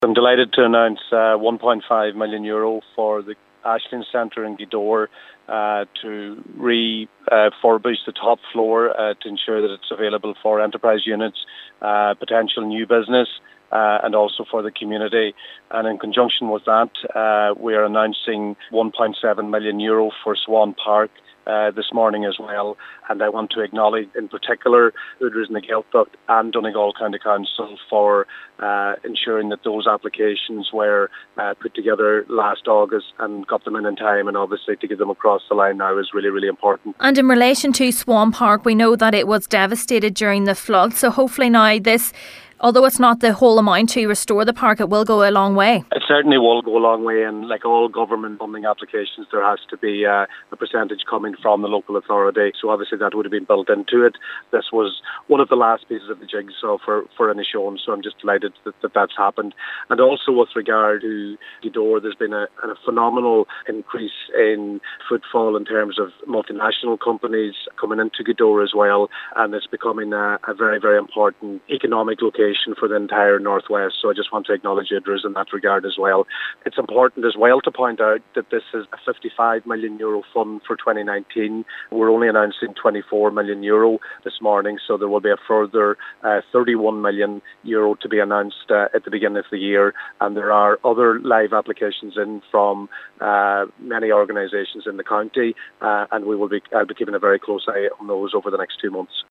I'm delighted to announce €1.5 million for the Ashling Centre in Gweedore to refurbish the top floor to ensure that it's available for enterprise units, potential new business, and also for the community. And in conjunction with that, we are announcing €1.7 million for Swan Park this morning as well. And I want to acknowledge in particular Udrys na Gaeltacht and Donegal County Council for ensuring that those applications were put together last August and got them in time, and obviously to get them across the line now is really, really important. And in relation to Swan Park, we know that it was devastated during the flood, so hopefully now this, although it's not the whole amount to restore the park, it will go a long way. It certainly will go a long way, and like all government funding applications, there has to be a percentage coming from the local authority. So obviously that would have been built into it. This was one of the last pieces of the jigsaw for Inishowen, so I'm just delighted that that's happened. And also with regard to Gweedore, there's been a phenomenal increase in footfall in terms of multinational companies coming into Gweedore as well, and it's becoming a very, very important economic location for the entire Northwest. So I just want to acknowledge Udrys in that regard as well. It's important as well to point out that this is a €55 million fund for 2019. We're only announcing €24 million this morning, so there will be a further €31 million to be announced at the beginning of the year. And there are other live applications in from many organisations in the county, and I'll be keeping a very close eye on those over the next 2 months.